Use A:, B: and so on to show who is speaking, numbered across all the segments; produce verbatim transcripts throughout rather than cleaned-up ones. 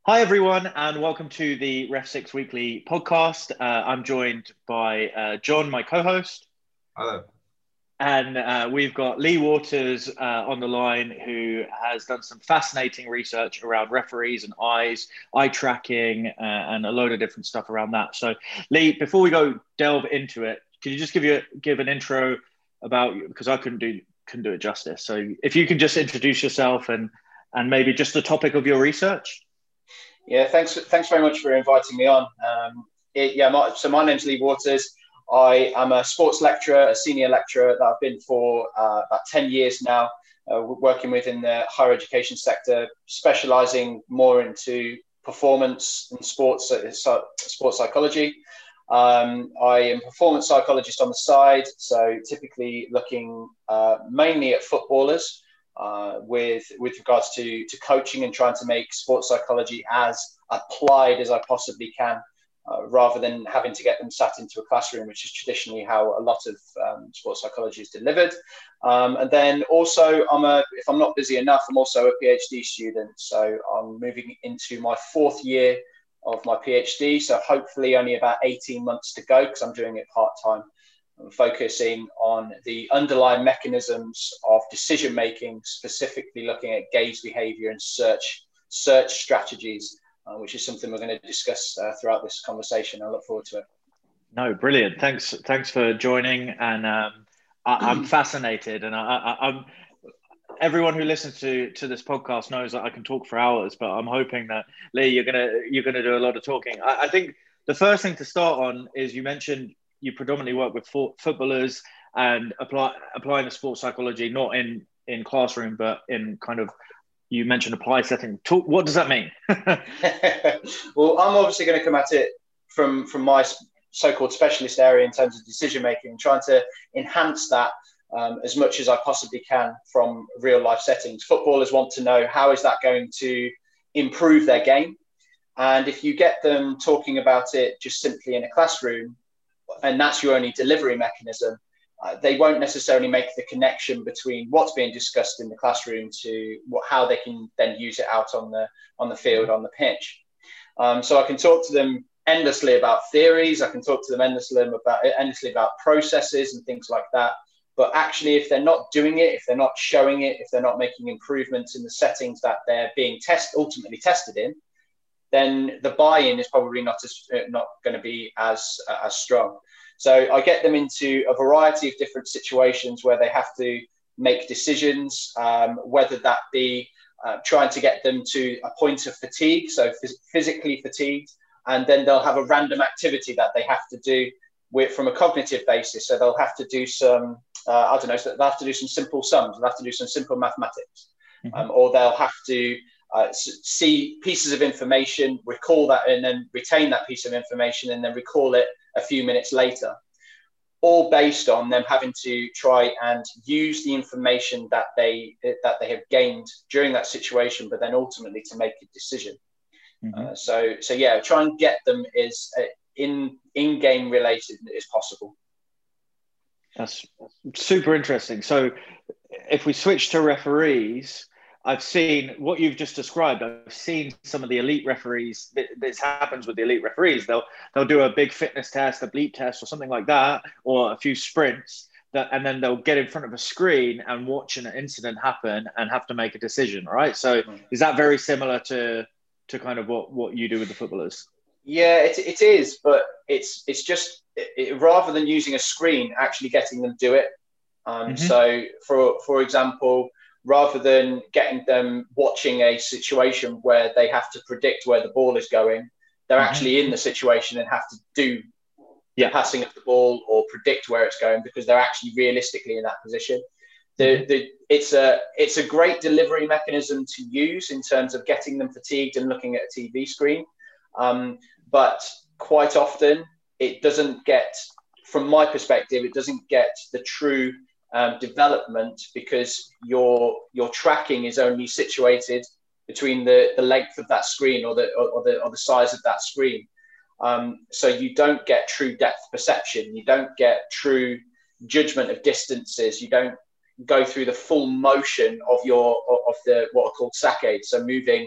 A: Hi, everyone, and welcome to the Ref Six Weekly podcast. Uh, I'm joined by uh, John, my co host,
B: Hello.
A: and uh, we've got Lee Waters uh, on the line, who has done some fascinating research around referees and eyes, eye tracking, uh, and a load of different stuff around that. So, Lee, before we go delve into it, could you just give you give an intro about you? Because I couldn't do couldn't do it justice. So, if you can just introduce yourself and and maybe just the topic of your research.
C: Yeah, thanks. Thanks very much for inviting me on. Um, it, yeah, my, so my name's Lee Waters. I am a sports lecturer, a senior lecturer that I've been for uh, about ten years now, uh, working within the higher education sector, specialising more into performance and sports, uh, sports psychology. Um, I am a performance psychologist on the side, so typically looking uh, mainly at footballers. Uh, with with regards to to coaching and trying to make sports psychology as applied as I possibly can, uh, rather than having to get them sat into a classroom, which is traditionally how a lot of um, sports psychology is delivered. Um, and then also, I'm a if I'm not busy enough, I'm also a PhD student. So I'm moving into my fourth year of my PhD. So hopefully, only about eighteen months to go because I'm doing it part time. I'm focusing on the underlying mechanisms of decision making, specifically looking at gaze behavior and search search strategies, uh, which is something we're going to discuss uh, throughout this conversation. I look forward to it.
A: No, brilliant. Thanks, thanks for joining. And um, I, I'm fascinated, and I, I, I'm. Everyone who listens to to this podcast knows that I can talk for hours, but I'm hoping that Lee, you're gonna you're gonna do a lot of talking. I, I think the first thing to start on is you mentioned you predominantly work with fo- footballers and apply applying the sports psychology, not in in classroom, but in kind of, you mentioned applied setting. Talk, what does that mean?
C: Well, I'm obviously going to come at it from from my so-called specialist area in terms of decision making, trying to enhance that um, as much as I possibly can from real life settings. Footballers want to know, how is that going to improve their game? And if you get them talking about it just simply in a classroom, and that's your only delivery mechanism, uh, they won't necessarily make the connection between what's being discussed in the classroom to what, how they can then use it out on the on the field, on the pitch. Um, so I can talk to them endlessly about theories. I can talk to them endlessly about endlessly about processes and things like that. But actually, if they're not doing it, if they're not showing it, if they're not making improvements in the settings that they're being test ultimately tested in, then the buy-in is probably not as not going to be as uh, as strong. So I get them into a variety of different situations where they have to make decisions, um, whether that be uh, trying to get them to a point of fatigue, so phys- physically fatigued, and then they'll have a random activity that they have to do with, from a cognitive basis. So they'll have to do some, uh, I don't know, so they'll have to do some simple sums, they'll have to do some simple mathematics, mm-hmm. um, or they'll have to Uh, see pieces of information, recall that, and then retain that piece of information, and then recall it a few minutes later, all based on them having to try and use the information that they that they have gained during that situation, but then ultimately to make a decision. Mm-hmm. Uh, so, so yeah, try and get them as uh, in in game related as possible.
A: That's super interesting. So, if we switch to referees, I've seen what you've just described. I've seen some of the elite referees. This happens with the elite referees. They'll they'll do a big fitness test, a bleep test, or something like that, or a few sprints. That, and then they'll get in front of a screen and watch an incident happen and have to make a decision. Right. So is that very similar to to kind of what, what you do with the footballers?
C: Yeah, it it is, but it's it's just it, rather than using a screen, actually getting them do it. Um, mm-hmm. So for for example, rather than getting them watching a situation where they have to predict where the ball is going, they're mm-hmm. actually in the situation and have to do yeah. the passing of the ball or predict where it's going, because they're actually realistically in that position. The, mm-hmm. the, it's a it's a great delivery mechanism to use in terms of getting them fatigued and looking at a T V screen. Um, but quite often it doesn't get, from my perspective, it doesn't get the true Um, development, because your your tracking is only situated between the, the length of that screen or the or the or the size of that screen. Um, so you don't get true depth perception. You don't get true judgment of distances. You don't go through the full motion of your of the what are called saccades. So moving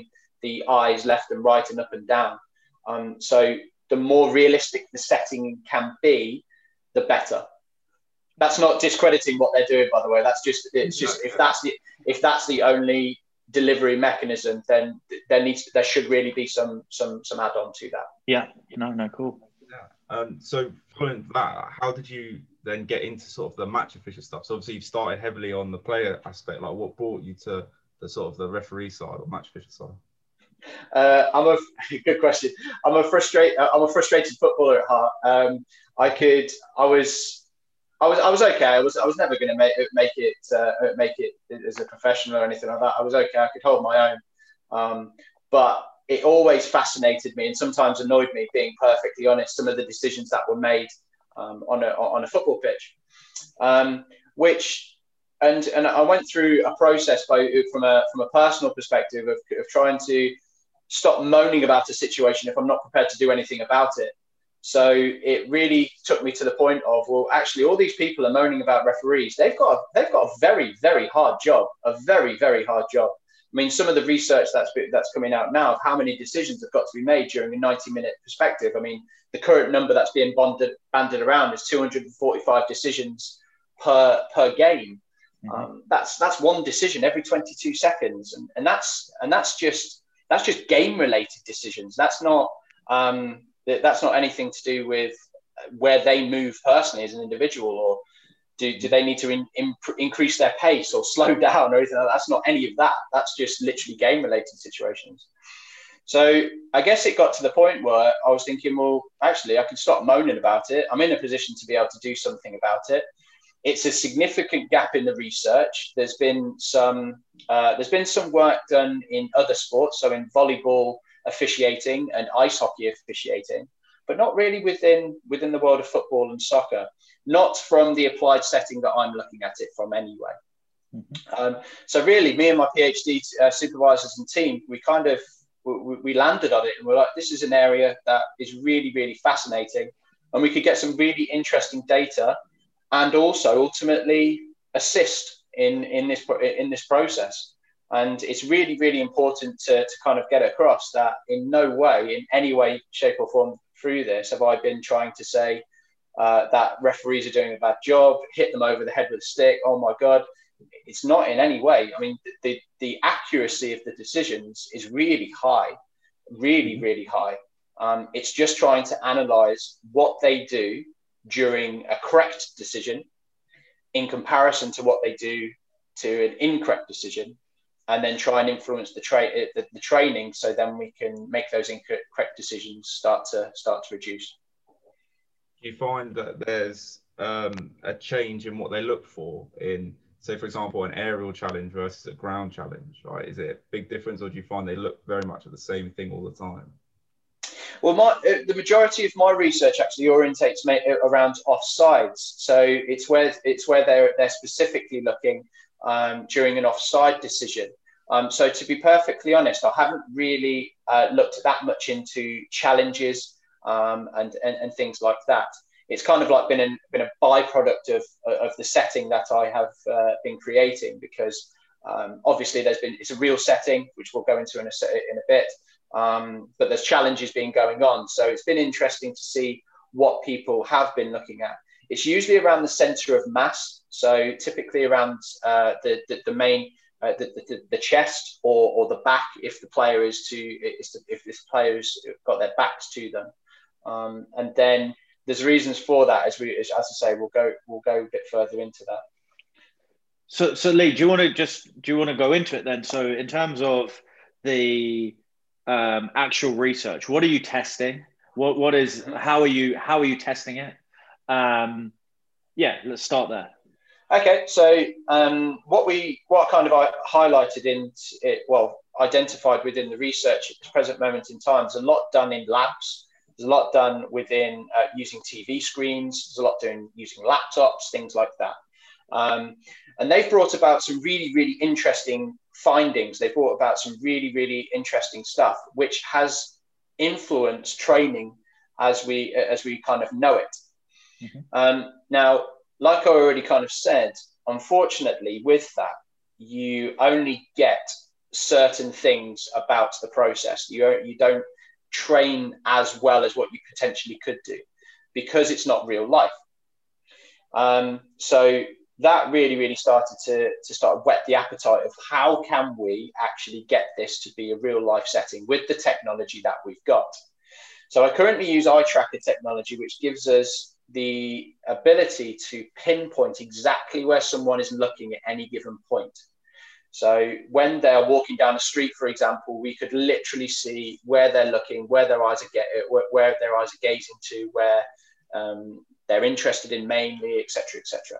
C: the eyes left and right and up and down. Um, so the more realistic the setting can be, the better. That's not discrediting what they're doing, by the way. That's just it's just if that's the if that's the only delivery mechanism, then there needs there should really be some some some add-on to that.
A: Yeah, no, no, cool.
B: Yeah. Um, so following that, how did you then get into sort of the match official stuff? So obviously you've started heavily on the player aspect. Like, what brought you to the sort of the referee side or match official side?
C: Uh, I'm a good question. I'm a frustrated. I'm a frustrated footballer at heart. Um, I could. I was. I was. I was okay. I was. I was never going to make make it uh, make it as a professional or anything like that. I was okay. I could hold my own. Um, but it always fascinated me and sometimes annoyed me, being perfectly honest, some of the decisions that were made um, on a on a football pitch, um, which. And and I went through a process by, from a from a personal perspective of, of trying to stop moaning about a situation if I'm not prepared to do anything about it. So it really took me to the point of, well, actually, all these people are moaning about referees. They've got a, they've got a very very hard job, a very very hard job. I mean, some of the research that's that's coming out now of how many decisions have got to be made during a ninety minute perspective. I mean, the current number that's being banded banded around is two hundred forty-five decisions per per game. Um, that's that's one decision every twenty-two seconds, and, and that's and that's just that's just game related decisions. That's not um, that's not anything to do with where they move personally as an individual, or do, do they need to in, in, increase their pace or slow down or anything like that. That's not any of that. That's just literally game related situations. So I guess it got to the point where I was thinking, well, actually, I can stop moaning about it. I'm in a position to be able to do something about it. It's a significant gap in the research. There's been some uh, there's been some work done in other sports, so in volleyball officiating and ice hockey officiating, but not really within within the world of football and soccer. Not from the applied setting that I'm looking at it from anyway. Mm-hmm. Um, so really, me and my PhD uh, supervisors and team, we kind of we, we landed on it, and we're like, this is an area that is really really fascinating, and we could get some really interesting data. And also ultimately assist in, in this in this process. And it's really, really important to, to kind of get across that in no way, in any way, shape or form through this, have I been trying to say uh, that referees are doing a bad job, hit them over the head with a stick. Oh my God, it's not in any way. I mean, the, the accuracy of the decisions is really high, really, really high. Um, it's just trying to analyze what they do during a correct decision in comparison to what they do to an incorrect decision, and then try and influence the, tra- the, the training so then we can make those incorrect decisions start to start to reduce.
B: Do you find that there's um, a change in what they look for in, say, for example, an aerial challenge versus a ground challenge, right? Is it a big difference, or do you find they look very much at the same thing all the time?
C: Well, my, the majority of my research actually orientates around offsides. So it's where it's where they're they're specifically looking um, during an offside decision. Um, so to be perfectly honest, I haven't really uh, looked that much into challenges um, and, and and things like that. It's kind of like been a, been a byproduct of of the setting that I have uh, been creating, because um, obviously there's been it's a real setting, which we'll go into in a in a bit. Um, but there's challenges being going on. So it's been interesting to see what people have been looking at. It's usually around the center of mass. So typically around uh, the, the, the main, uh, the, the, the chest or, or the back, if the player is to, is to, if this player's got their backs to them. Um, and then there's reasons for that, as we, as I say, we'll go, we'll go a bit further into that.
A: So, so Lee, do you want to just, do you want to go into it then? So in terms of the, Um, actual research, what are you testing? What what is how are you how are you testing it? Um, yeah, let's start there.
C: Okay, so um, what we what kind of I highlighted in it, well, identified within the research at the present moment in time, there's a lot done in labs. There's a lot done within uh, using T V screens. There's a lot doing using laptops, things like that. Um, and they've brought about some really, really interesting findings. They brought about some really, really interesting stuff, which has influenced training as we as we kind of know it. Mm-hmm. Um, now, like I already kind of said, unfortunately, with that, you only get certain things about the process. You, you don't train as well as what you potentially could do because it's not real life. Um, so that really, really started to, to start whet the appetite of how can we actually get this to be a real life setting with the technology that we've got. So I currently use eye tracker technology, which gives us the ability to pinpoint exactly where someone is looking at any given point. So when they're walking down the street, for example, we could literally see where they're looking, where their eyes are get, where their eyes are gazing to, where um, they're interested in mainly, et cetera, et cetera.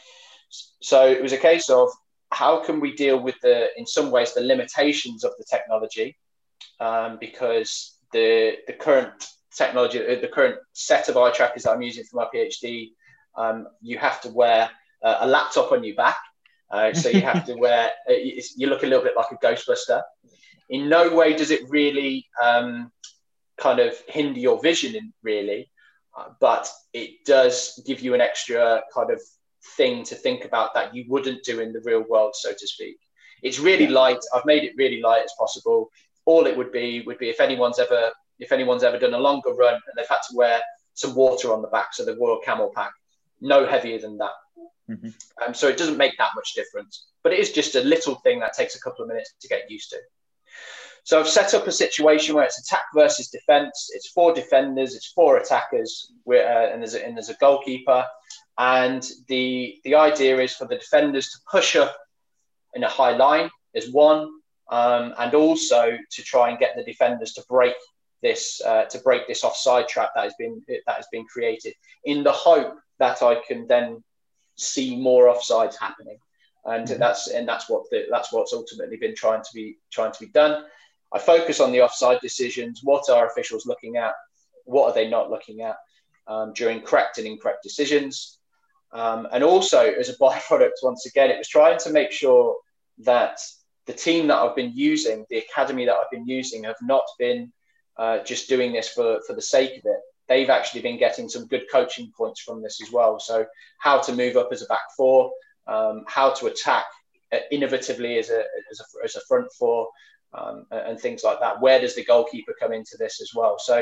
C: So it was a case of how can we deal with the, in some ways, the limitations of the technology, um, because the the current technology, the current set of eye trackers that I'm using for my PhD, um, you have to wear uh, a laptop on your back. Uh, so you have to wear, you look a little bit like a Ghostbuster. In no way does it really um, kind of hinder your vision, in, really, uh, but it does give you an extra kind of thing to think about that you wouldn't do in the real world, so to speak. It's really yeah. light. I've made it really light as possible. All it would be would be if anyone's ever if anyone's ever done a longer run and they've had to wear some water on the back, so the Royal Camel Pack, no heavier than that. Mm-hmm. Um, so it doesn't make that much difference, but it is just a little thing that takes a couple of minutes to get used to. So I've set up a situation where it's attack versus defense. It's four defenders, it's four attackers, uh, and, there's a, and there's a goalkeeper. And the, the idea is for the defenders to push up in a high line is one, um, and also to try and get the defenders to break this uh, to break this offside trap that has been that has been created, in the hope that I can then see more offsides happening, and mm-hmm. that's and that's what the, that's what's ultimately been trying to be trying to be done. I focus on the offside decisions. What are officials looking at? What are they not looking at um, during correct and incorrect decisions? Um, and also, as a byproduct, once again, it was trying to make sure that the team that I've been using, the academy that I've been using, have not been uh, just doing this for for the sake of it. They've actually been getting some good coaching points from this as well. So how to move up as a back four, um, how to attack innovatively as a, as a, as a front four, um, and things like that. Where does the goalkeeper come into this as well? So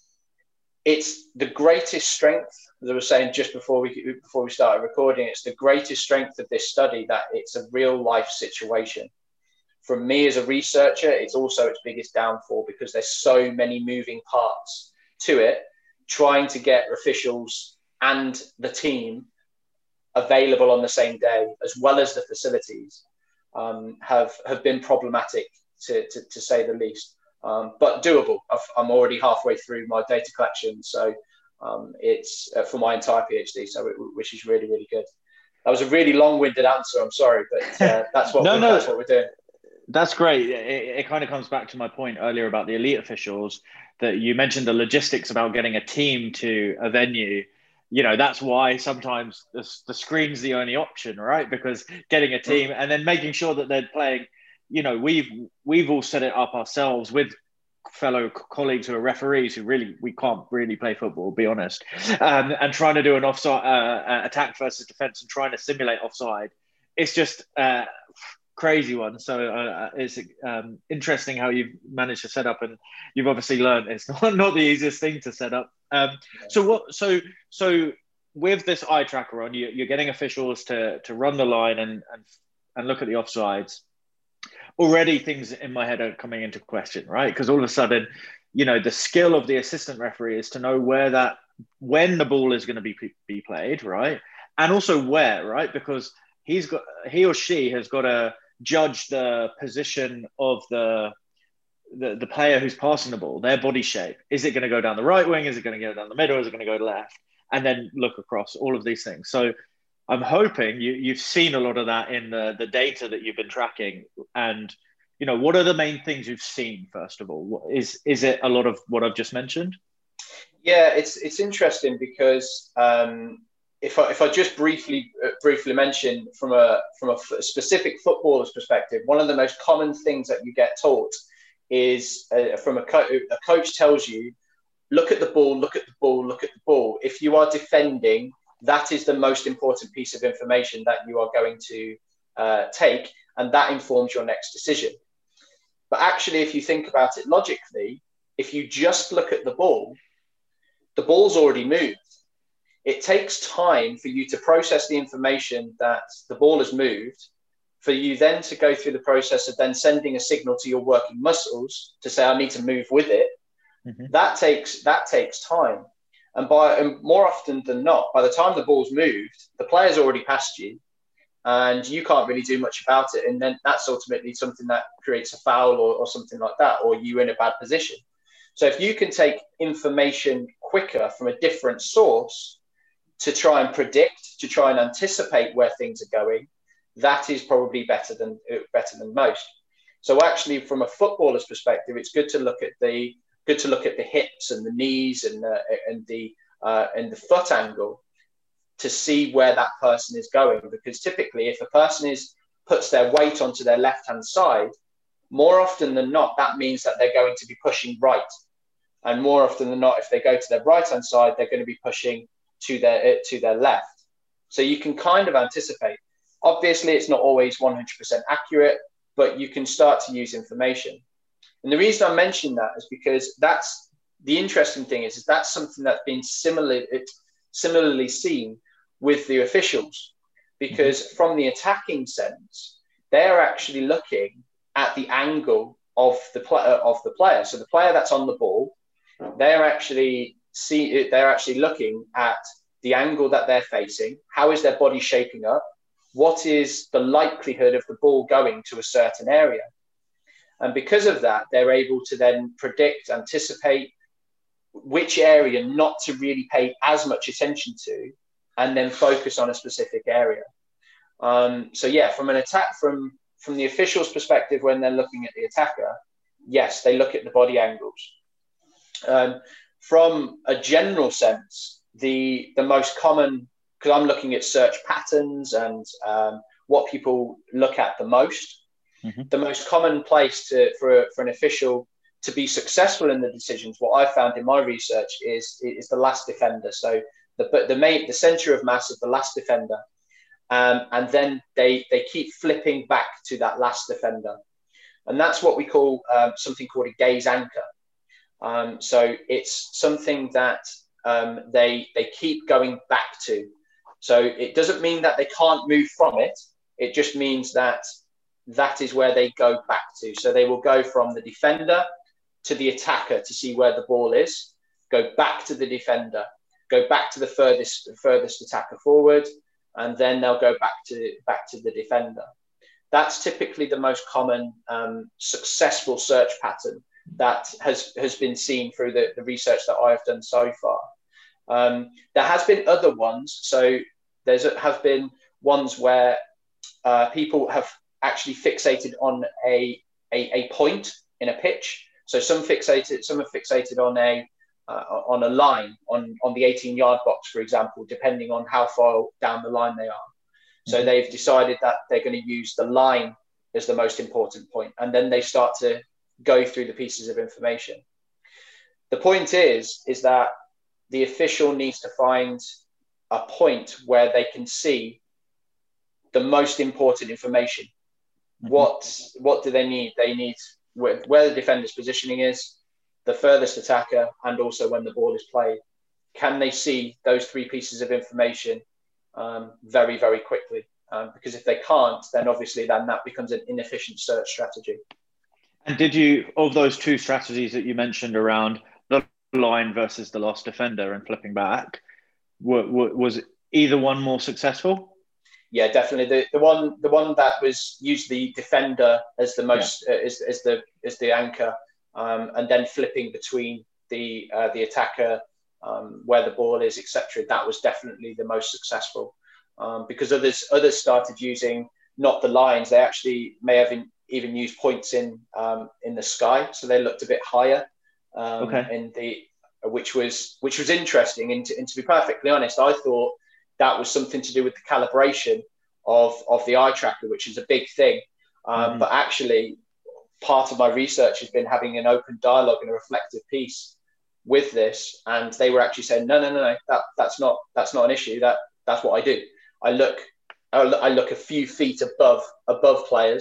C: it's the greatest strength, as I was saying just before we, before we started recording, it's the greatest strength of this study that it's a real life situation. From me as a researcher, it's also its biggest downfall because there's so many moving parts to it. Trying to get officials and the team available on the same day, as well as the facilities, um, have have been problematic to, to, to say the least, um, but doable. I've, I'm already halfway through my data collection, so um, it's uh, for my entire PhD, so it, which is really, really good. That was a really long-winded answer. I'm sorry, but uh, that's what
A: no,
C: we're,
A: no.
C: that's what we're doing.
A: That's great. It, it kind of comes back to my point earlier about the elite officials, that you mentioned the logistics about getting a team to a venue. You know, that's why sometimes the, the screen's the only option, right? Because getting a team and then making sure that they're playing, you know, we've we've all set it up ourselves with fellow colleagues who are referees who really, we can't really play football, be honest, um, and trying to do an offside uh, attack versus defense and trying to simulate offside. It's just uh, crazy one. So uh, it's um, interesting how you've managed to set up, and you've obviously learned it's not, not the easiest thing to set up. Um, so what? So so with this eye tracker on, you, you're getting officials to to run the line and and and look at the offsides. Already things in my head are coming into question, right? Because all of a sudden, you know, the skill of the assistant referee is to know where that, when the ball is going to be be played, right? And also where, right? Because he's got, he or she has got to judge the position of the, the the player who's passing the ball, their body shape. Is it going to go down the right wing? Is it going to go down the middle? Is it going to go left? And then look across all of these things. So I'm hoping you, you've seen a lot of that in the, the data that you've been tracking. And, you know, what are the main things you've seen, first of all? Is is it a lot of what I've just mentioned?
C: Yeah, it's it's interesting because um, if I if I just briefly uh, briefly mention from a from a f- specific footballer's perspective, one of the most common things that you get taught is uh, from a, co- a coach tells you, look at the ball, look at the ball, look at the ball. If you are defending, that is the most important piece of information that you are going to uh, take, and that informs your next decision. But actually, if you think about it logically, if you just look at the ball, the ball's already moved. It takes time for you to process the information that the ball has moved, for you then to go through the process of then sending a signal to your working muscles to say, I need to move with it. Mm-hmm. That takes that takes time. And by and more often than not, by the time the ball's moved, the player's already past you and you can't really do much about it. And then that's ultimately something that creates a foul or, or something like that, or you in a bad position. So if you can take information quicker from a different source to try and predict, to try and anticipate where things are going, that is probably better than better than most. So actually, from a footballer's perspective, it's good to look at the good to look at the hips and the knees and the, and the uh, and the foot angle to see where that person is going. Because typically, if a person is puts their weight onto their left hand side, more often than not, that means that they're going to be pushing right. And more often than not, if they go to their right hand side, they're going to be pushing to their to their left. So you can kind of anticipate. Obviously, it's not always one hundred percent accurate, but you can start to use information. And the reason I mention that is because that's the interesting thing is, is that's something that's been similarly, similarly seen with the officials, because mm-hmm. from the attacking sense, they're actually looking at the angle of the player of the player. So the player that's on the ball, they're actually see they're actually looking at the angle that they're facing. How is their body shaping up? What is the likelihood of the ball going to a certain area? And because of that, they're able to then predict, anticipate which area not to really pay as much attention to, and then focus on a specific area. Um, so yeah, from an attack, from, from the official's perspective, when they're looking at the attacker, yes, they look at the body angles. Um, from a general sense, the, the most common, because I'm looking at search patterns and um, what people look at the most. Mm-hmm. The most common place to, for, for an official to be successful in the decisions, what I found in my research is, is the last defender. So the, the, main, the center of mass of the last defender. Um, and then they, they keep flipping back to that last defender. And that's what we call um, something called a gaze anchor. Um, so it's something that um, they, they keep going back to. So it doesn't mean that they can't move from it. It just means that that is where they go back to. So they will go from the defender to the attacker to see where the ball is, go back to the defender, go back to the furthest furthest attacker forward, and then they'll go back to back to the defender. That's typically the most common um, successful search pattern that has, has been seen through the, the research that I've done so far. Um, there has been other ones. So there's have been ones where uh, people have actually fixated on a, a, a point in a pitch. So some fixated, some are fixated on a uh, on a line on, on the eighteen yard box, for example, depending on how far down the line they are. So mm-hmm. they've decided that they're going to use the line as the most important point, and then they start to go through the pieces of information. The point is, is that the official needs to find a point where they can see the most important information. Mm-hmm. What what do they need? They need where, where the defender's positioning is, the furthest attacker, and also when the ball is played. Can they see those three pieces of information um, very, very quickly? Um, because if they can't, then obviously then that becomes an inefficient search strategy.
A: And did you, of those two strategies that you mentioned around the line versus the lost defender and flipping back, w- w- was either one more successful?
C: Yeah, definitely. The the one the one that was used the defender as the most yeah. uh, as, as the as the anchor, um, and then flipping between the uh, the attacker, um, where the ball is, et cetera. That was definitely the most successful, um, because others others started using not the lines. They actually may have in, even used points in um, in the sky, so they looked a bit higher. Um, okay. In the which was which was interesting. And to, and to be perfectly honest, I thought that was something to do with the calibration of, of the eye tracker, which is a big thing. Um, mm-hmm. But actually, part of my research has been having an open dialogue and a reflective piece with this. And they were actually saying, no, no, no, no, that, that's not that's not an issue. That that's what I do. I look I look a few feet above above players,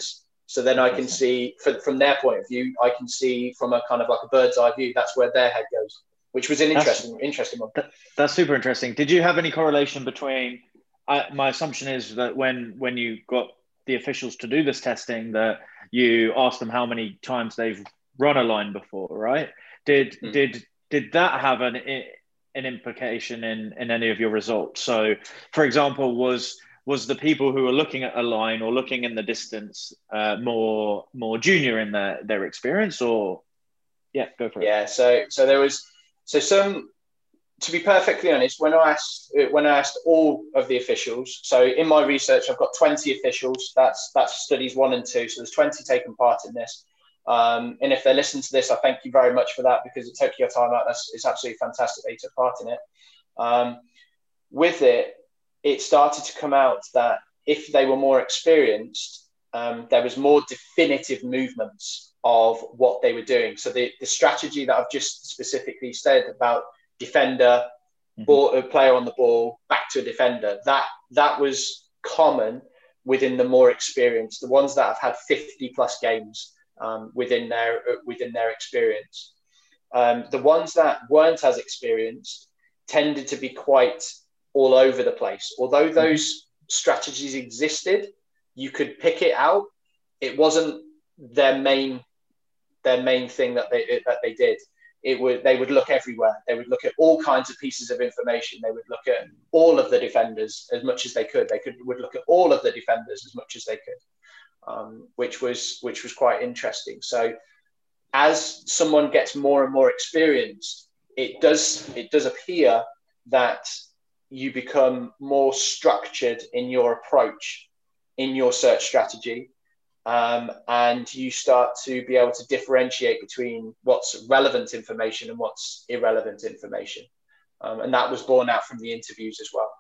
C: So then I can see, for, from their point of view, I can see from a kind of like a bird's eye view, that's where their head goes, which was an interesting, that's, interesting one.
A: That, that's super interesting. Did you have any correlation between, I, my assumption is that when, when you got the officials to do this testing, that you asked them how many times they've run a line before, right? Did, mm. did, did that have an, an implication in, in any of your results? So for example, was, was the people who were looking at a line or looking in the distance uh, more more junior in their, their experience, or yeah, go for it.
C: Yeah, so so there was so some, to be perfectly honest, when I asked when I asked all of the officials, so in my research I've got twenty officials, that's that's studies one and two, so there's twenty taking part in this. Um, and if they listen to this, I thank you very much for that, because it took your time out. That's it's absolutely fantastic that you took part in it. Um, with it, it started to come out that if they were more experienced, um, there was more definitive movements of what they were doing. So the, the strategy that I've just specifically said about defender, mm-hmm. ball, a player on the ball, back to a defender, that that was common within the more experienced, the ones that have had fifty plus games um, within their within their experience. Um, the ones that weren't as experienced tended to be quite all over the place. Although those strategies existed, you could pick it out. It wasn't their main their main thing that they that they did. It would they would look everywhere. They would look at all kinds of pieces of information. They would look at all of the defenders as much as they could. They could would look at all of the defenders as much as they could, um, which was which was quite interesting. So as someone gets more and more experienced, it does it does appear that you become more structured in your approach, in your search strategy, um, and you start to be able to differentiate between what's relevant information and what's irrelevant information. Um, and that was borne out from the interviews as well.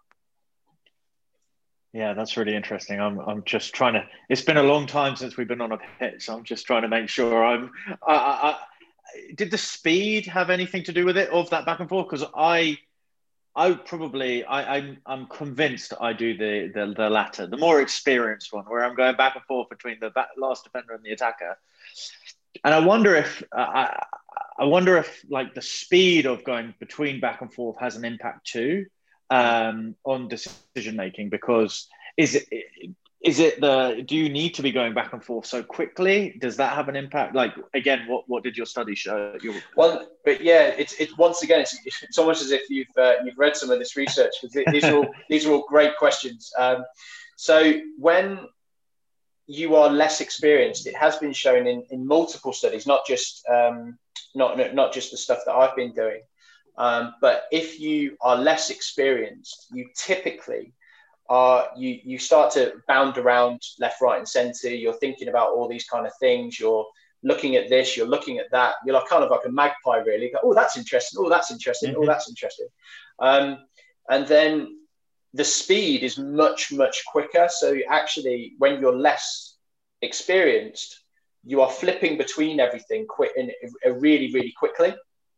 A: Yeah, that's really interesting. I'm I'm just trying to, it's been a long time since we've been on a pitch, so I'm just trying to make sure I'm, I, I, I, did the speed have anything to do with it, of that back and forth? Because I, I probably, I, I'm, I'm convinced I do the, the the latter, the more experienced one, where I'm going back and forth between the back, last defender and the attacker. And I wonder if, uh, I, I wonder if like the speed of going between back and forth has an impact too um, on decision making. Because is it, is it the, do you need to be going back and forth so quickly? Does that have an impact? Like, again, what, what did your study show? Your...
C: Well, but yeah, it's it's once again, it's, it's almost as if you've uh, you've read some of this research, because these are all these are all great questions. Um, so when you are less experienced, it has been shown in, in multiple studies, not just um, not not just the stuff that I've been doing, um, but if you are less experienced, you typically are you you start to bound around left, right, and centre. You're thinking about all these kind of things. You're looking at this. You're looking at that. You're like kind of like a magpie, really. Go, oh, that's interesting. Oh, that's interesting. Mm-hmm. Oh, that's interesting. Um, and then the speed is much much quicker. So actually, when you're less experienced, you are flipping between everything quick and really really quickly.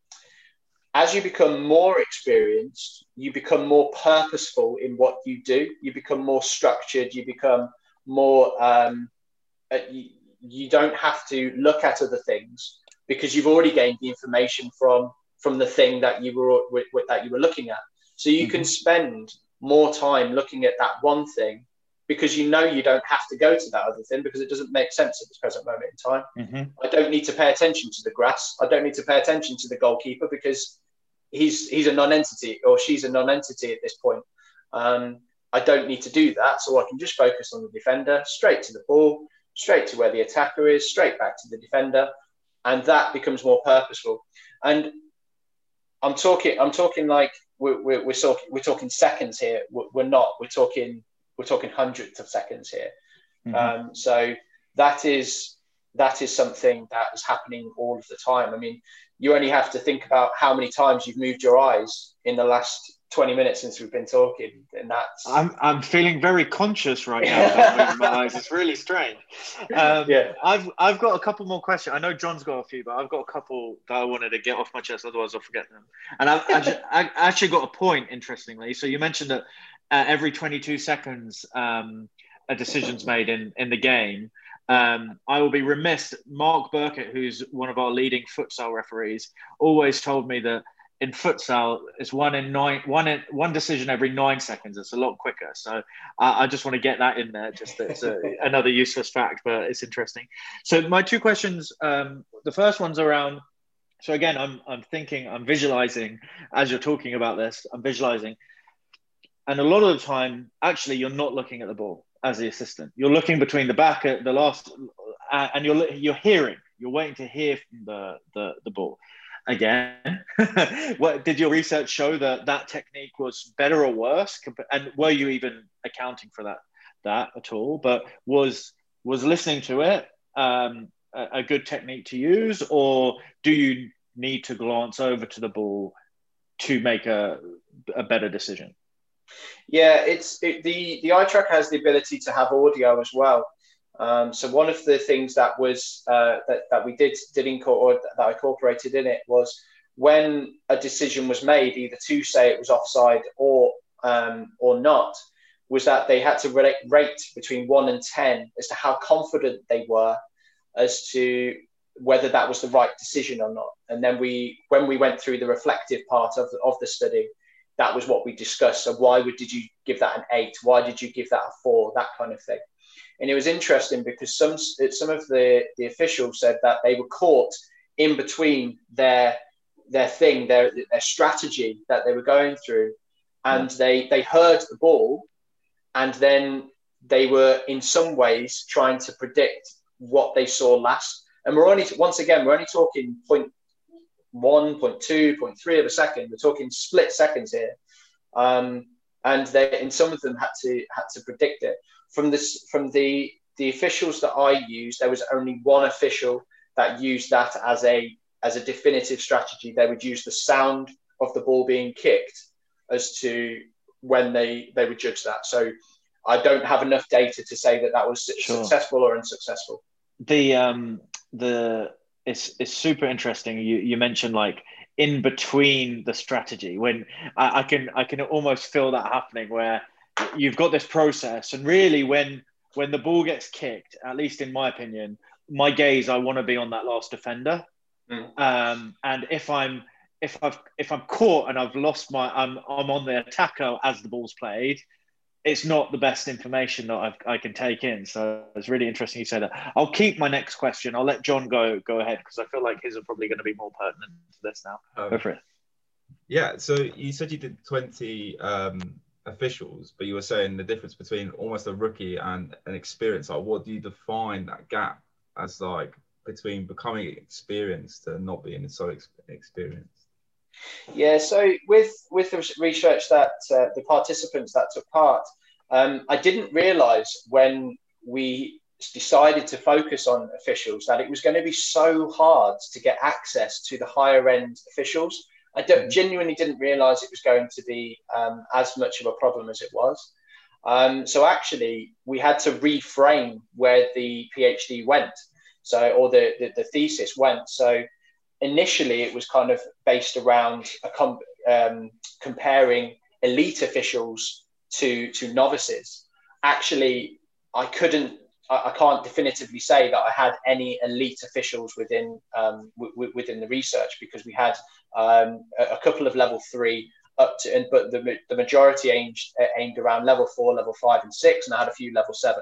C: As you become more experienced, you become more purposeful in what you do. You become more structured. You become more, um, uh, you, you don't have to look at other things, because you've already gained the information from, from the thing that you were, w- w- that you were looking at. So you mm-hmm. can spend more time looking at that one thing, because you know you don't have to go to that other thing, because it doesn't make sense at this present moment in time. Mm-hmm. I don't need to pay attention to the grass. I don't need to pay attention to the goalkeeper, because he's he's a non-entity, or she's a non-entity at this point. Um, I don't need to do that, so I can just focus on the defender, straight to the ball, straight to where the attacker is, straight back to the defender, and that becomes more purposeful. And I'm talking, I'm talking like we're we're, we're talking we're talking seconds here. We're, we're not. We're talking we're talking hundreds of seconds here. Mm-hmm. Um, so that is that is something that is happening all of the time. I mean, you only have to think about how many times you've moved your eyes in the last twenty minutes since we've been talking, and that's.
A: I'm I'm feeling very conscious right now about moving my eyes. It's really strange. Um, yeah, I've I've got a couple more questions. I know John's got a few, but I've got a couple that I wanted to get off my chest. Otherwise, I'll forget them. And I've actually, I actually got a point. Interestingly, so you mentioned that uh, every twenty-two seconds, um, a decision's made in in the game. Um, I will be remiss. Mark Burkett, who's one of our leading futsal referees, always told me that in futsal, it's one in nine, one in one decision every nine seconds. It's a lot quicker. So I, I just want to get that in there. Just that it's a, another useless fact, but it's interesting. So my two questions. Um, the first one's around. So again, I'm I'm thinking, I'm visualizing as you're talking about this. I'm visualizing, and a lot of the time, actually, you're not looking at the ball as the assistant. You're looking between the back at the last, uh, and you're you're hearing. You're waiting to hear from the the, the ball. Again, what did your research show that that technique was better or worse? And were you even accounting for that that at all? But was was listening to it um, a, a good technique to use, or do you need to glance over to the ball to make a a better decision?
C: Yeah, it's it, the the eye track has the ability to have audio as well. Um, so one of the things that was uh, that, that we did did incorporate, that I incorporated in it, was when a decision was made, either to say it was offside or um, or not, was that they had to rate, rate between one and ten as to how confident they were as to whether that was the right decision or not. And then we, when we went through the reflective part of the, of the study, that was what we discussed. So why would did you give that an eight? Why did you give that a four? That kind of thing. And it was interesting because some some of the, the officials said that they were caught in between their their thing, their their strategy that they were going through, and they they heard the ball, and then they were in some ways trying to predict what they saw last. And we're only once again we're only talking point one, point two, point three of a second. We're talking split seconds here, um, and they and some of them had to had to predict it. From this, from the the officials that I used, there was only one official that used that as a as a definitive strategy. They would use the sound of the ball being kicked as to when they they would judge that. So I don't have enough data to say that that was
A: Sure.
C: successful or unsuccessful.
A: The um the it's it's super interesting. You you mentioned like in between the strategy when I, I can I can almost feel that happening where you've got this process, and really when when the ball gets kicked, at least in my opinion, my gaze, I want to be on that last defender. Mm. Um, and if I'm if I've if I'm caught and I've lost my I'm I'm on the attacker as the ball's played, it's not the best information that I've, I can take in. So it's really interesting you say that. I'll keep my next question. I'll let John go go ahead because I feel like his are probably going to be more pertinent to this now. Um, go for it.
B: Yeah. So you said you did twenty um, officials, but you were saying the difference between almost a rookie and an experienced. Like, what do you define that gap as, like between becoming experienced and not being so ex- experienced?
C: Yeah, so with with the research that uh, the participants that took part, um, I didn't realise when we decided to focus on officials that it was going to be so hard to get access to the higher end officials. I don't, mm-hmm. genuinely didn't realise it was going to be um, as much of a problem as it was. Um, so actually, we had to reframe where the PhD went, so or the the, the thesis went. So initially, it was kind of based around a com- um, comparing elite officials to to novices. Actually, I couldn't, I, I can't definitively say that I had any elite officials within um, w- within the research, because we had um, a, a couple of level three up to, and but the the majority aimed aimed around level four, level five, and six, and I had a few level seven.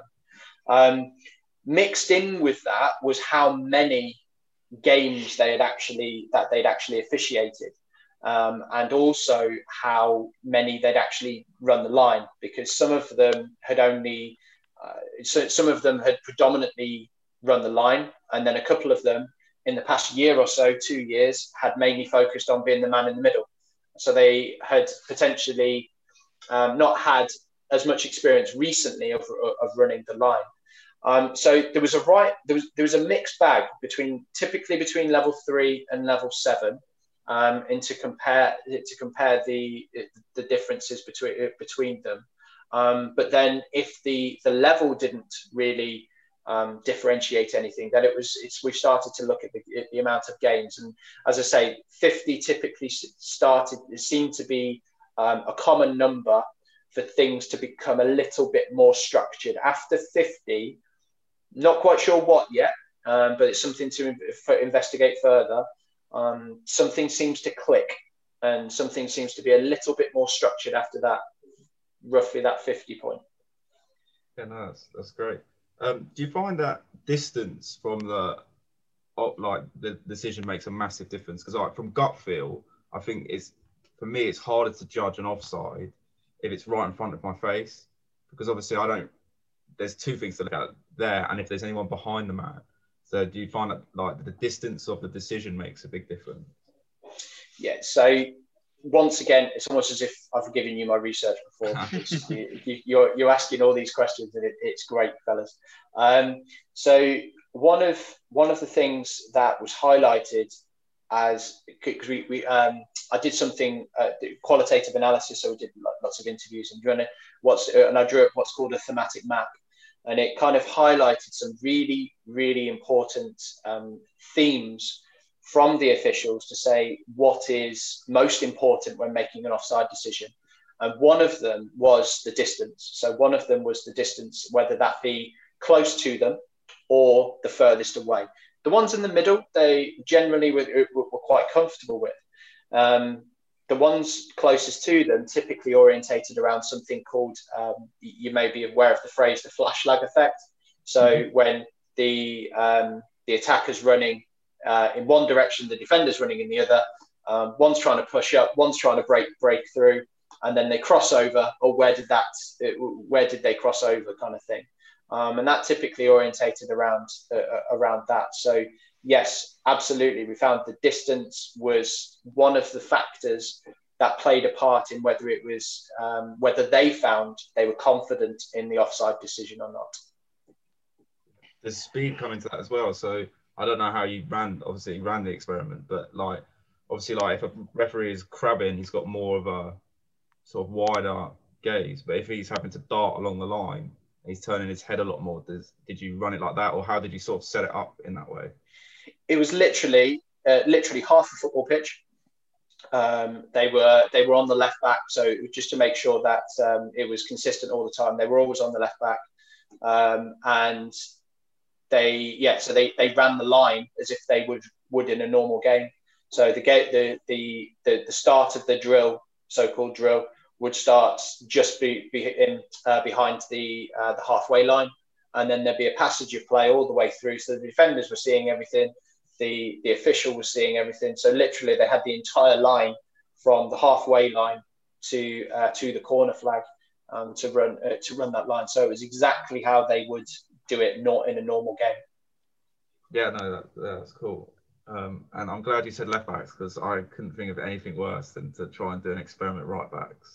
C: Um, mixed in with that was how many games they had actually that they'd actually officiated, um, and also how many they'd actually run the line, because some of them had only uh, so some of them had predominantly run the line, and then a couple of them in the past year or so, two years, had mainly focused on being the man in the middle. So they had potentially um, not had as much experience recently of, of running the line. Um, so there was a right, there was there was a mixed bag between typically between level three and level seven, um, and to compare to compare the the differences between between them. Um, but then if the the level didn't really um, differentiate anything, then it was it's we started to look at the, the amount of games, and as I say, fifty typically started. It seemed to be um, a common number for things to become a little bit more structured. After fifty, Not quite sure what yet, um, but it's something to investigate further. Um, something seems to click, and something seems to be a little bit more structured after that, roughly that fifty point.
B: Yeah, no, that's, that's great. Um, do you find that distance from the like the decision makes a massive difference? Because like from gut feel, I think it's for me it's harder to judge an offside if it's right in front of my face, because obviously I don't. There's two things to look at there, and if there's anyone behind the man. So do you find that like the distance of the decision makes a big difference?
C: Yeah. So once again, it's almost as if I've given you my research before. you, you're you're asking all these questions, and it, it's great, fellas. Um, so one of one of the things that was highlighted as because we, we um, I did something uh, qualitative analysis, so we did lots of interviews and drew what's uh, and I drew up what's called a thematic map, and it kind of highlighted some really really important um, themes from the officials to say what is most important when making an offside decision. And one of them was the distance. So one of them was the distance, whether that be close to them or the furthest away. The ones in the middle, they generally were, were quite comfortable with. Um, the ones closest to them typically orientated around something called, um, you may be aware of the phrase, the flash lag effect. So mm-hmm. when the, um, the attacker's running Uh, in one direction, the defender's running in the other. Um, one's trying to push up, one's trying to break break through, and then they cross over. Or where did that? It, where did they cross over? Kind of thing. Um, and that typically orientated around uh, around that. So yes, absolutely, we found the distance was one of the factors that played a part in whether it was um, whether they found they were confident in the offside decision or not.
B: There's speed coming to that as well. So I don't know how you ran, obviously you ran the experiment, but like, obviously like if a referee is crabbing, he's got more of a sort of wider gaze. But if he's having to dart along the line, he's turning his head a lot more. Does, did you run it like that, or how did you sort of set it up in that way?
C: It was literally, uh, literally half a football pitch. Um, they were they were on the left back, so it was just to make sure that um, it was consistent all the time. They were always on the left back, um, and They yeah, so they, they ran the line as if they would would in a normal game. So the the the the, the start of the drill, so-called drill, would start just be, be in uh, behind the uh, the halfway line, and then there'd be a passage of play all the way through. So the defenders were seeing everything, the the official was seeing everything. So literally, they had the entire line from the halfway line to uh, to the corner flag um, to run uh, to run that line. So it was exactly how they would do it, not in a normal game.
B: Yeah, no, that, that's cool. Um, and I'm glad you said left backs, because I couldn't think of anything worse than to try and do an experiment right backs.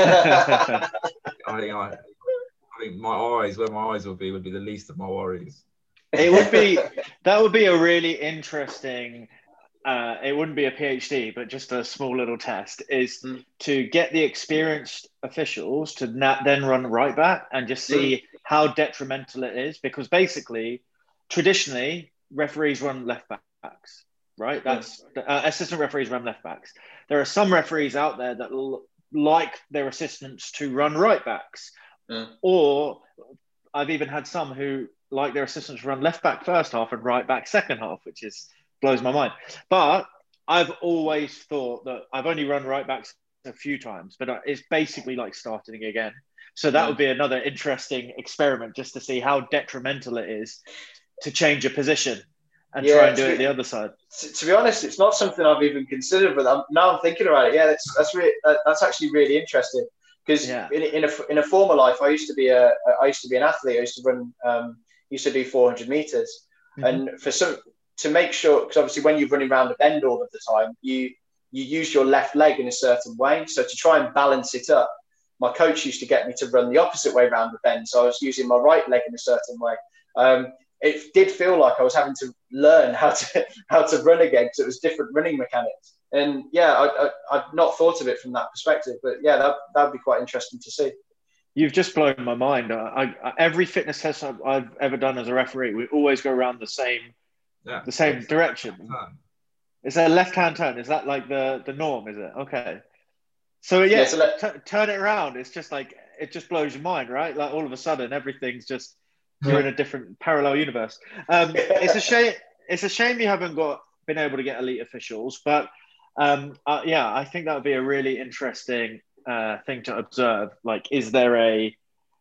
B: I think I, I think my eyes, where my eyes would be, would be the least of my worries.
A: It would be that would be a really interesting. Uh, it wouldn't be a PhD, but just a small little test is mm. to get the experienced officials to na- then run right back and just see mm. how detrimental it is, because basically, traditionally, referees run left backs, right? That's uh, assistant referees run left backs. There are some referees out there that l- like their assistants to run right backs, mm. or I've even had some who like their assistants to run left back first half and right back second half, which is blows my mind. But I've always thought that I've only run right backs a few times, but it's basically like starting again. So that would be another interesting experiment, just to see how detrimental it is to change a position and yeah, try and do it be, the other side.
C: To, to be honest, it's not something I've even considered, but I'm, now I'm thinking about it. Yeah, that's that's really that's actually really interesting, because yeah. in, in a in a former life, I used to be a I used to be an athlete. I used to run um, used to do four hundred meters, mm-hmm. and for some to make sure, because obviously when you're running around a bend all of the time, you you use your left leg in a certain way. So to try and balance it up, my coach used to get me to run the opposite way around the bend. So I was using my right leg in a certain way. Um, it did feel like I was having to learn how to how to run again, because it was different running mechanics. And yeah, I, I, I've not thought of it from that perspective. But yeah, that that would be quite interesting to see.
A: You've just blown my mind. I, I, every fitness test I've, I've ever done as a referee, we always go around the same yeah, the same direction. Is that a left-hand turn? Is that like the, the norm, is it? Okay. So yeah, yeah t- turn it around. It's just like, it just blows your mind, right? Like all of a sudden, everything's just you're in a different parallel universe. Um, it's a shame. It's a shame you haven't got been able to get elite officials, but um, uh, yeah, I think that would be a really interesting uh, thing to observe. Like, is there a?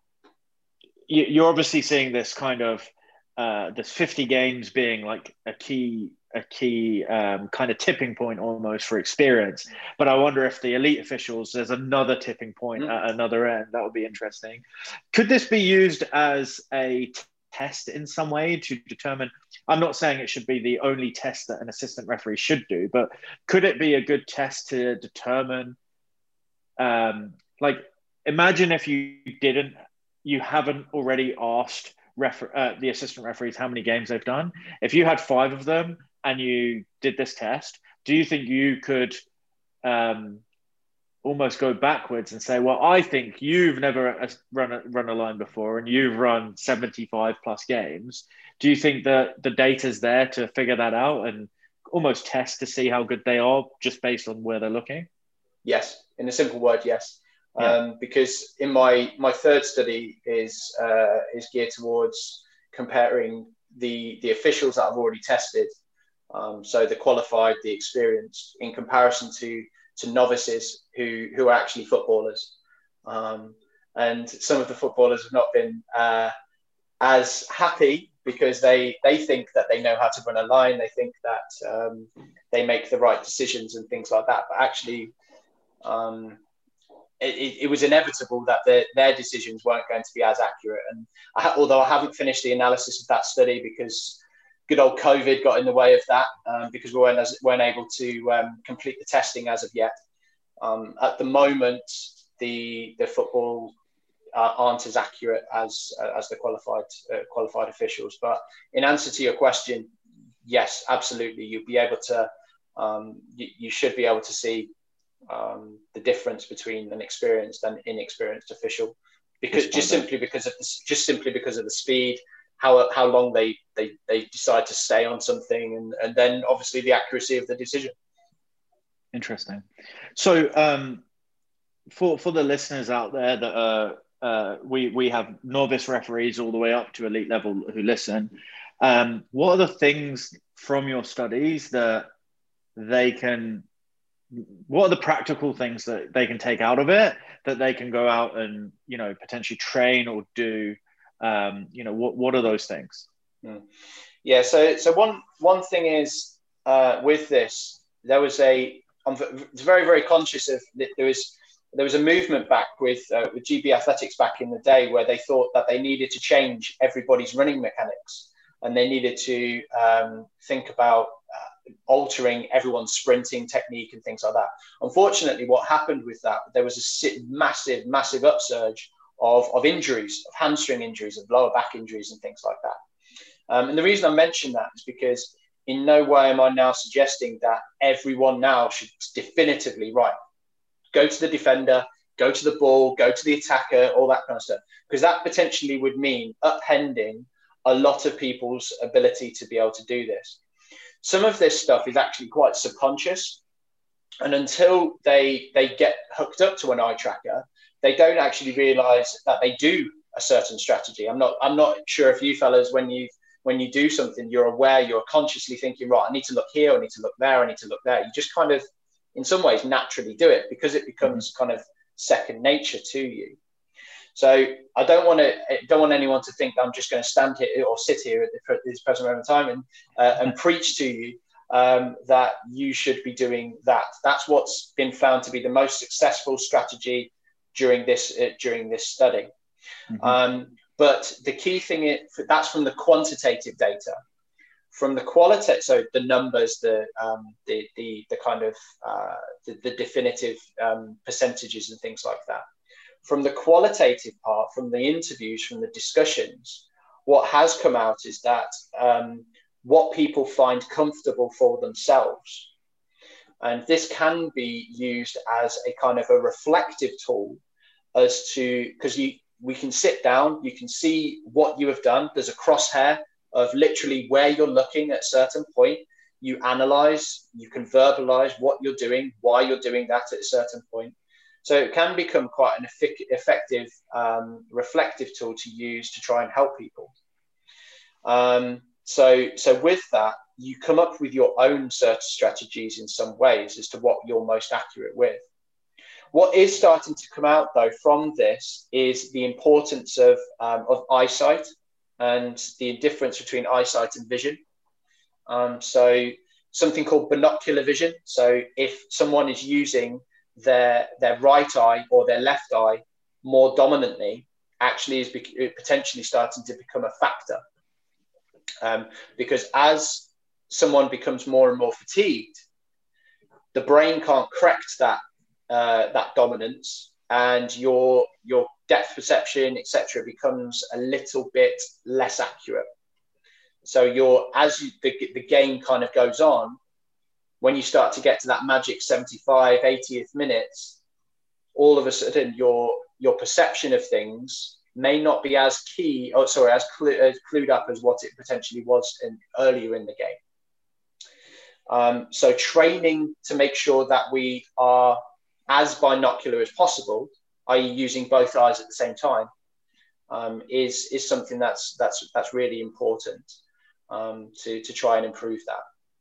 A: You, you're obviously seeing this kind of uh, this fifty games being like a key a key um, kind of tipping point almost for experience. But I wonder if the elite officials, there's another tipping point mm. at another end. That would be interesting. Could this be used as a test in some way to determine? I'm not saying it should be the only test that an assistant referee should do, but could it be a good test to determine? Um, like, imagine if you didn't, you haven't already asked refer- uh, the assistant referees how many games they've done. If you had five of them and you did this test, do you think you could um, almost go backwards and say, well, I think you've never run a, run a line before and you've run seventy-five plus games. Do you think that the data's there to figure that out and almost test to see how good they are just based on where they're looking?
C: Yes. In a simple word, yes. Yeah. Um, because in my my third study is uh, is geared towards comparing the the officials that I've already tested, um, so the qualified, the experienced, in comparison to to novices who who are actually footballers, um, and some of the footballers have not been uh, as happy because they they think that they know how to run a line, they think that um, they make the right decisions and things like that, but actually. Um, It, it was inevitable that their, their decisions weren't going to be as accurate. And I, although I haven't finished the analysis of that study because good old COVID got in the way of that, um, because we weren't, as, weren't able to um, complete the testing as of yet. Um, at the moment, the the football uh, aren't as accurate as uh, as the qualified uh, qualified officials. But in answer to your question, yes, absolutely, you'll be able to. Um, you, you should be able to see. Um, the difference between an experienced and inexperienced official, because just simply because of the, just simply because of the speed, how how long they they, they decide to stay on something, and, and then obviously the accuracy of the decision.
A: Interesting. So um, for for the listeners out there that are uh, we we have novice referees all the way up to elite level who listen. Um, what are the things from your studies that they can? What are the practical things that they can take out of it that they can go out and, you know, potentially train or do? Um, you know, what, what are those things?
C: Yeah. So, so one, one thing is uh, with this, there was a, I'm very, very conscious of there was, there was a movement back with, uh, with G B Athletics back in the day where they thought that they needed to change everybody's running mechanics and they needed to um, think about uh, altering everyone's sprinting technique and things like that. Unfortunately, what happened with that, there was a massive, massive upsurge of, of injuries, of hamstring injuries, of lower back injuries and things like that. Um, and the reason I mention that is because in no way am I now suggesting that everyone now should definitively, right, go to the defender, go to the ball, go to the attacker, all that kind of stuff. Because that potentially would mean upending a lot of people's ability to be able to do this. Some of this stuff is actually quite subconscious. And until they they get hooked up to an eye tracker, they don't actually realize that they do a certain strategy. I'm not I'm not sure if you fellas, when you when you do something, you're aware, you're consciously thinking, right, I need to look here, I need to look there, I need to look there. You just kind of, in some ways, naturally do it because it becomes kind of second nature to you. So I don't want to don't want anyone to think I'm just going to stand here or sit here at this present moment in time and uh, and preach to you um, that you should be doing that. That's what's been found to be the most successful strategy during this uh, during this study. Mm-hmm. Um, but the key thing is that's from the quantitative data. From the qualitative, so the numbers, the um, the, the the kind of uh, the, the definitive um, percentages and things like that. From the qualitative part, from the interviews, from the discussions, what has come out is that um, what people find comfortable for themselves. And this can be used as a kind of a reflective tool as to, because you we can sit down, you can see what you have done. There's a crosshair of literally where you're looking at a certain point. You analyze, you can verbalize what you're doing, why you're doing that at a certain point. So it can become quite an effective um, reflective tool to use to try and help people. Um, so, so with that, you come up with your own search strategies in some ways as to what you're most accurate with. What is starting to come out, though, from this is the importance of, um, of eyesight and the difference between eyesight and vision. Um, so something called binocular vision. So if someone is using their, their right eye or their left eye more dominantly, actually is be- potentially starting to become a factor. Um, because as someone becomes more and more fatigued, the brain can't correct that uh, that dominance, and your your depth perception, et cetera, becomes a little bit less accurate. So you're as you, the the game kind of goes on, when you start to get to that magic seventy-five, eightieth minutes, all of a sudden your your perception of things may not be as key, or sorry, as, clu- as clued up as what it potentially was in, earlier in the game. Um, so training to make sure that we are as binocular as possible, that is using both eyes at the same time, um, is, is something that's, that's, that's really important um, to, to try and improve that.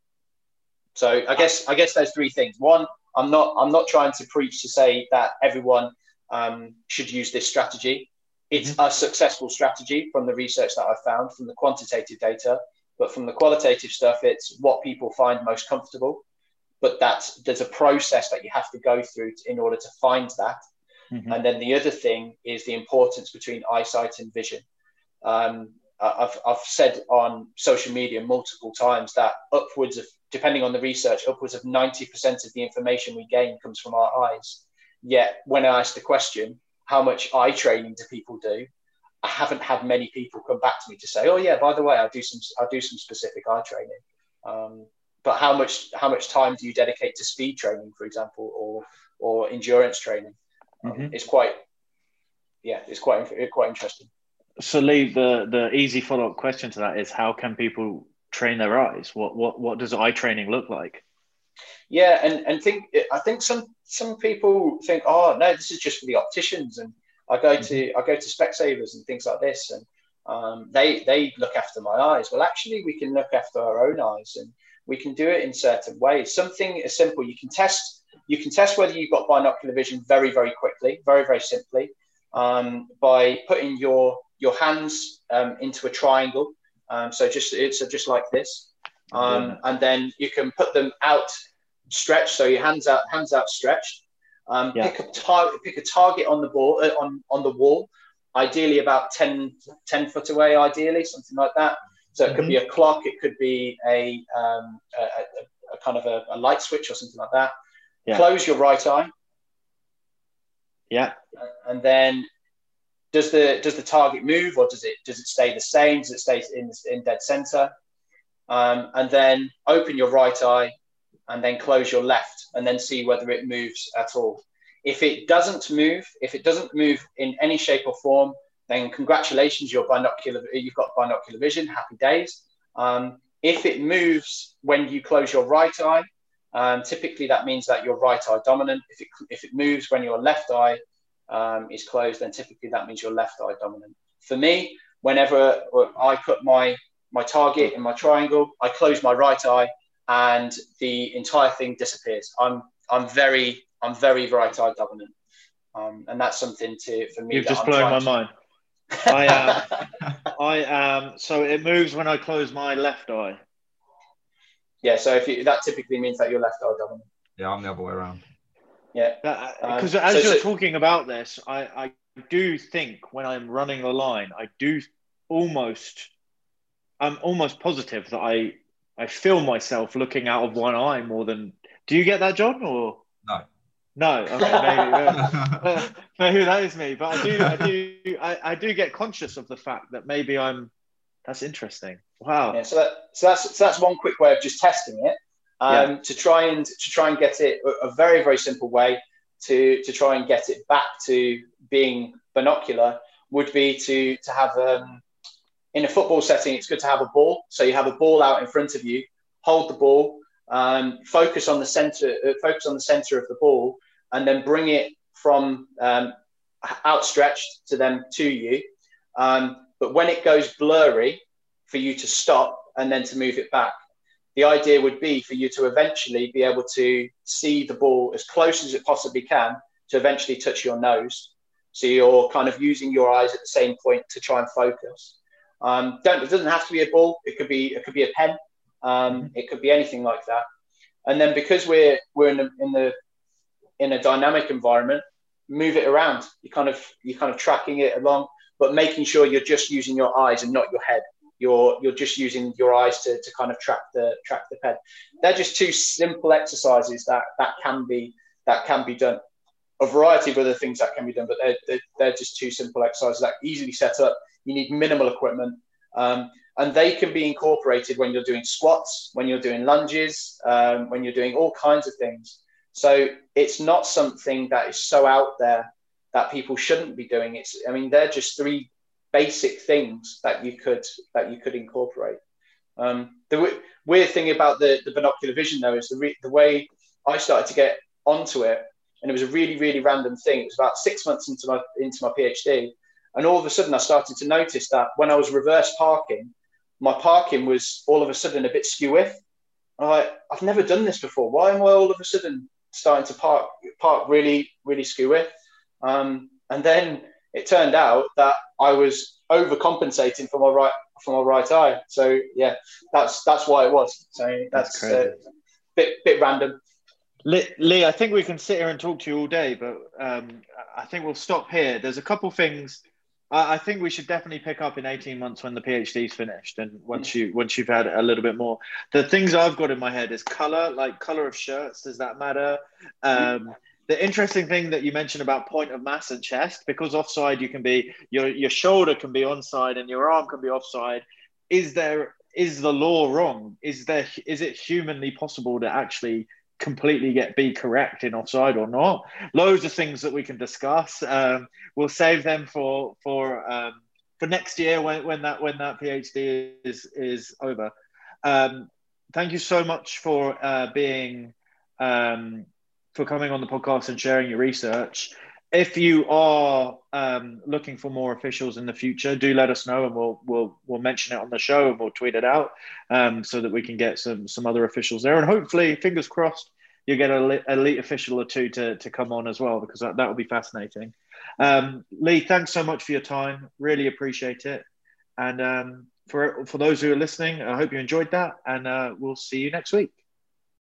C: So I guess, I guess there's three things. One, I'm not, I'm not trying to preach to say that everyone um, should use this strategy. It's mm-hmm. a successful strategy from the research that I've found, from the quantitative data, but from the qualitative stuff, it's what people find most comfortable. But that's, there's a process that you have to go through to, in order to find that. Mm-hmm. And then the other thing is the importance between eyesight and vision. Um, I've, I've said on social media multiple times that upwards of, depending on the research, upwards of ninety percent of the information we gain comes from our eyes. Yet when I ask the question, how much eye training do people do? I haven't had many people come back to me to say, oh yeah, by the way, I do some, I do some specific eye training. Um, but how much, how much time do you dedicate to speed training, for example, or, or endurance training? Um, mm-hmm. It's quite, yeah, it's quite, quite interesting.
A: So Lee, the, the easy follow-up question to that is, how can people train their eyes? What, what, what does eye training look like?
C: Yeah. And, and think, I think some, some people think, oh no, this is just for the opticians. And I go to, mm-hmm. I go to Specsavers and things like this. And um, they, they look after my eyes. Well, actually we can look after our own eyes, and we can do it in certain ways. Something as simple, you can test, you can test whether you've got binocular vision very, very quickly, very, very simply, um, by putting your, your hands um, into a triangle. Um, so just, it's just like this. Um, and then you can put them out stretched. So your hands out, hands outstretched. Um, yeah. Pick a target, pick a target on the ball, uh, on, on the wall, ideally about ten, ten foot away, ideally, something like that. So it mm-hmm. could be a clock, it could be a, um, a, a, a kind of a, a light switch or something like that. Yeah. Close your right eye.
A: Yeah.
C: And then does the does the target move, or does it does it stay the same? Does it stay in in dead center? Um, and then open your right eye, and then close your left, and then see whether it moves at all. If it doesn't move, if it doesn't move in any shape or form, then congratulations, you're binocular, you've got binocular vision, happy days. Um, if it moves when you close your right eye, um, typically that means that your right eye dominant. If it, if it moves when your left eye um, is closed, then typically that means your left eye dominant. For me, whenever I put my, my target in my triangle, I close my right eye and the entire thing disappears. I'm, I'm very, I'm very right eye dominant. Um, and that's something to, for me.
A: You've just blown my to... mind. I am, I am. So it moves when I close my left eye.
C: Yeah. So if you, that typically means that you're left eye dominant.
B: Yeah, I'm the other way around.
C: Yeah.
A: Because um, as so, you're so... talking about this, I, I do think when I'm running the line, I do almost, I'm almost positive that I, I feel myself looking out of one eye more than. Do you get that, John? Or
B: no?
A: No, okay, maybe, uh, maybe that is me. But I do, I do, I, I do get conscious of the fact that maybe I'm. That's interesting. Wow.
C: Yeah. So that, so that's, so that's one quick way of just testing it. Um, yeah. To try and to try and get it a, a very very simple way to to try and get it back to being binocular would be to to have um, in a football setting. It's good to have a ball. So you have a ball out in front of you. Hold the ball. Um, focus on the center. Uh, focus on the center of the ball. And then bring it from um, outstretched to them to you. Um, but when it goes blurry, for you to stop and then to move it back. The idea would be for you to eventually be able to see the ball as close as it possibly can to eventually touch your nose. So you're kind of using your eyes at the same point to try and focus. Um, don't, it doesn't have to be a ball. It could be, it could be a pen. Um, it could be anything like that. And then because we're, we're in, the, in the, in a dynamic environment, move it around. You kind of, you're kind of tracking it along, but making sure you're just using your eyes and not your head. You're, you're just using your eyes to, to kind of track the, track the pen. They're just two simple exercises that, that can be, that can be done. A variety of other things that can be done, but they're, they're, they're just two simple exercises that easily set up. You need minimal equipment, um, and they can be incorporated when you're doing squats, when you're doing lunges, um, when you're doing all kinds of things. So it's not something that is so out there that people shouldn't be doing. It's, I mean, they're just three basic things that you could that you could incorporate. Um, the w- weird thing about the, the binocular vision, though, is the re- the way I started to get onto it. And it was a really, really random thing. It was about six months into my into my PhD. And all of a sudden, I started to notice that when I was reverse parking, my parking was all of a sudden a bit skew-with. I'm like, I've never done this before. Why am I all of a sudden starting to park park really, really skew-with? Um, and then it turned out that I was overcompensating for my right for my right eye. So yeah, that's that's why it was. So that's, that's a uh, bit bit random.
A: Lee, I think we can sit here and talk to you all day, but um, I think we'll stop here. There's a couple things I think we should definitely pick up in eighteen months when the PhD's finished, and once you once you've had a little bit more. The things I've got in my head is color, like color of shirts. Does that matter? Um, the interesting thing that you mentioned about point of mass and chest, because offside you can be your your shoulder can be onside and your arm can be offside. Is there is the law wrong? Is there is it humanly possible to actually completely get be correct in offside or not? Loads of things that we can discuss. Um, we'll save them for for um, for next year when, when that when that PhD is is over. Um, thank you so much for uh, being um, for coming on the podcast and sharing your research. If you are um, looking for more officials in the future, do let us know, and we'll we'll we'll mention it on the show, and we'll tweet it out um, so that we can get some some other officials there, and hopefully, fingers crossed, you get an elite official or two to to come on as well, because that, that would be fascinating. Um, Lee, thanks so much for your time. Really appreciate it, and um, for for those who are listening, I hope you enjoyed that, and uh, we'll see you next week.